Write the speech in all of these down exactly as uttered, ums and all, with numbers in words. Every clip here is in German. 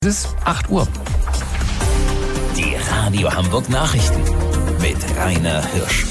Es ist acht Uhr. Die Radio Hamburg Nachrichten mit Rainer Hirsch.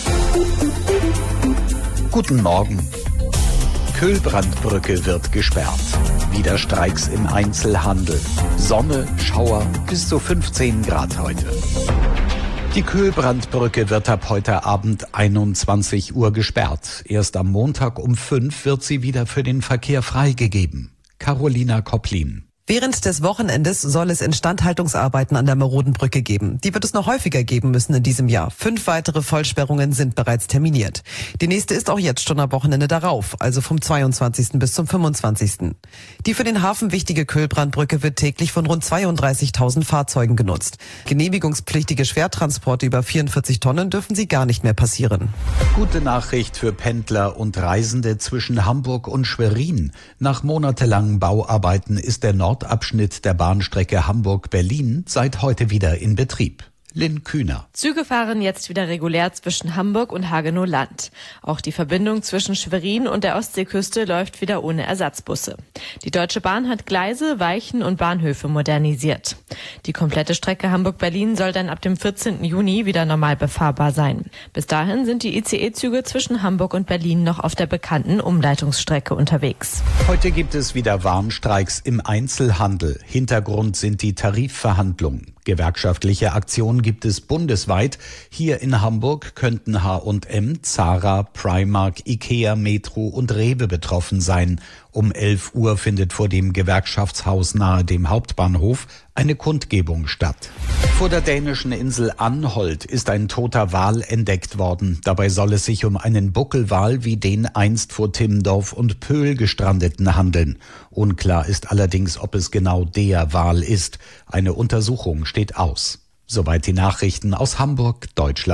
Guten Morgen. Köhlbrandbrücke wird gesperrt. Wieder Streiks im Einzelhandel. Sonne, Schauer, bis zu fünfzehn Grad heute. Die Köhlbrandbrücke wird ab heute Abend einundzwanzig Uhr gesperrt. Erst am Montag um fünf wird sie wieder für den Verkehr freigegeben. Carolina Kopplin. Während des Wochenendes soll es Instandhaltungsarbeiten an der maroden Brücke geben. Die wird es noch häufiger geben müssen in diesem Jahr. Fünf weitere Vollsperrungen sind bereits terminiert. Die nächste ist auch jetzt schon am Wochenende darauf, also vom zweiundzwanzigsten bis zum fünfundzwanzigsten Die für den Hafen wichtige Köhlbrandbrücke wird täglich von rund zweiunddreißigtausend Fahrzeugen genutzt. Genehmigungspflichtige Schwertransporte über vierundvierzig Tonnen dürfen sie gar nicht mehr passieren. Gute Nachricht für Pendler und Reisende zwischen Hamburg und Schwerin. Nach monatelangen Bauarbeiten ist der Nord Abschnitt der Bahnstrecke Hamburg-Berlin seit heute wieder in Betrieb. Lynn Kühner. Züge fahren jetzt wieder regulär zwischen Hamburg und Hagenow-Land. Auch die Verbindung zwischen Schwerin und der Ostseeküste läuft wieder ohne Ersatzbusse. Die Deutsche Bahn hat Gleise, Weichen und Bahnhöfe modernisiert. Die komplette Strecke Hamburg-Berlin soll dann ab dem vierzehnten Juni wieder normal befahrbar sein. Bis dahin sind die I C E-Züge zwischen Hamburg und Berlin noch auf der bekannten Umleitungsstrecke unterwegs. Heute gibt es wieder Warnstreiks im Einzelhandel. Hintergrund sind die Tarifverhandlungen. Gewerkschaftliche Aktionen gibt es bundesweit. Hier in Hamburg könnten H und M, Zara, Primark, Ikea, Metro und Rewe betroffen sein. Um elf Uhr findet vor dem Gewerkschaftshaus nahe dem Hauptbahnhof eine Kundgebung statt. Vor der dänischen Insel Anholt ist ein toter Wal entdeckt worden. Dabei soll es sich um einen Buckelwal wie den einst vor Timmendorf und Pöhl gestrandeten handeln. Unklar ist allerdings, ob es genau der Wal ist. Eine Untersuchung steht aus. Soweit die Nachrichten aus Hamburg, Deutschland.